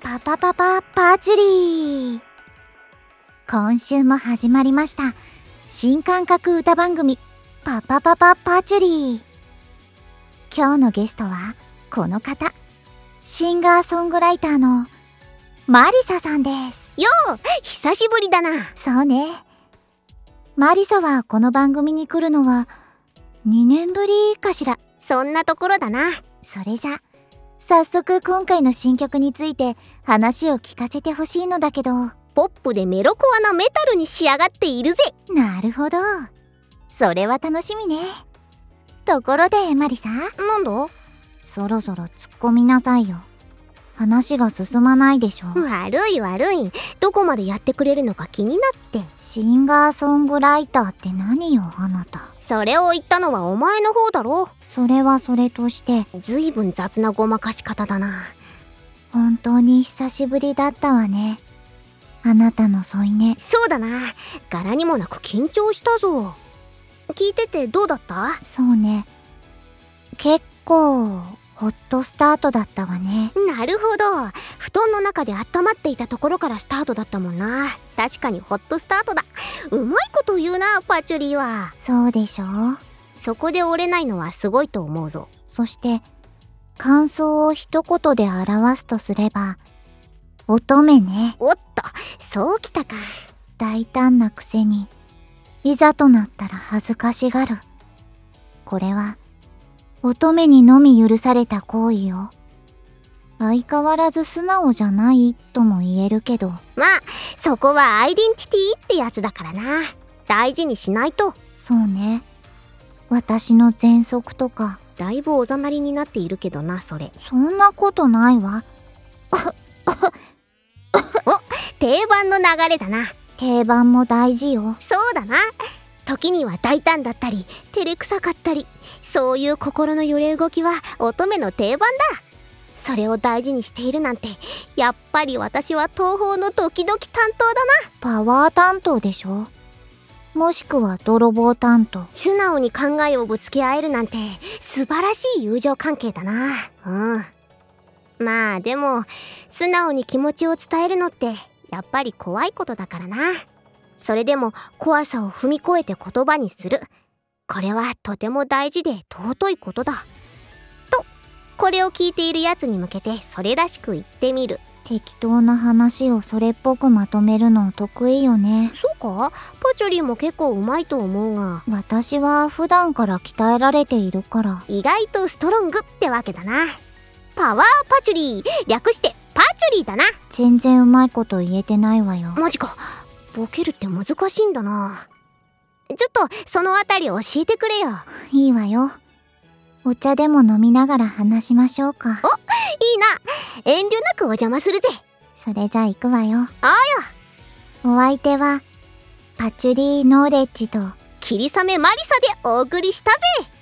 パパパパパーチュリー。今週も始まりました新感覚歌番組パパパパパーチュリー。今日のゲストはこの方、シンガーソングライターのマリサさんです。 よう、久しぶりだな。 そうね。マリサはこの番組に来るのは2年ぶりかしら。 そんなところだな。 それじゃ早速今回の新曲について話を聞かせてほしいのだけど。 ポップでメロコアなメタルに仕上がっているぜ。 なるほど、それは楽しみね。ところでマリサ、 なんだ？ そろそろ突っ込みなさいよ。話が進まないでしょ。 悪い。どこまでやってくれるのか気になって。 シンガーソングライターって何よあなた。 それを言ったのはお前の方だろ。 それはそれとしてずいぶん雑なごまかし方だな。 本当に久しぶりだったわね、あなたの添い寝。 そうだな、柄にもなく緊張したぞ。聞いててどうだった？ そうね、結構ホットスタートだったわね。 なるほど、布団の中で温まっていたところからスタートだったもんな。確かにホットスタートだ。うまいこと言うな、パチュリーは。 そうでしょう。 そこで折れないのはすごいと思うぞ。 そして感想を一言で表すとすれば乙女ね。 おっと、そうきたか。 大胆なくせにいざとなったら恥ずかしがる。これは乙女にのみ許された行為よ。相変わらず素直じゃないとも言えるけど、 まあそこはアイデンティティってやつだからな。大事にしないと。 そうね、私の喘息とかだいぶおざなりになっているけどな。それそんなことないわ。 お、定番の流れだな。 定番も大事よ。 そうだな、時には大胆だったり照れくさかったり、そういう心の揺れ動きは乙女の定番だ。それを大事にしているなんて、やっぱり私は東宝のドキドキ担当だな。 パワー担当でしょ、もしくは泥棒担当。 素直に考えをぶつけ合えるなんて素晴らしい友情関係だな。まあでも素直に気持ちを伝えるのってやっぱり怖いことだからな。それでも怖さを踏み越えて言葉にする、これはとても大事で尊いことだと、これを聞いているやつに向けてそれらしく言ってみる。 適当な話をそれっぽくまとめるの得意よね。 そうか？パチョリーも結構うまいと思うが。 私は普段から鍛えられているから。 意外とストロングってわけだな。パワーパチュリー、略してパチュリーだな。 全然うまいこと言えてないわよ。 マジか、ボケるって難しいんだな。ちょっとそのあたり教えてくれよ。 いいわよ、お茶でも飲みながら話しましょうか。 お、いいな、遠慮なくお邪魔するぜ。 それじゃ行くわよ。 ああお相手はパチュリーノーレッジと霧雨マリサでお送りしたぜ。